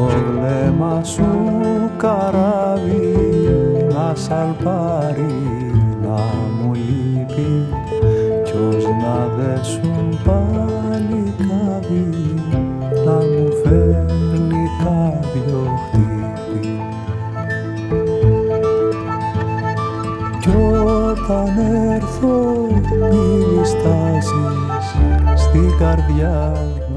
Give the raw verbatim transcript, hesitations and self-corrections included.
βλέμμα σου καράβι να σαλπάρει, να μου λείπει κι ως να δέσουν πάλι κάβει, να μου φέρνει κάποιο χτύπη. Κι όταν έρθω μη στάσεις στην καρδιά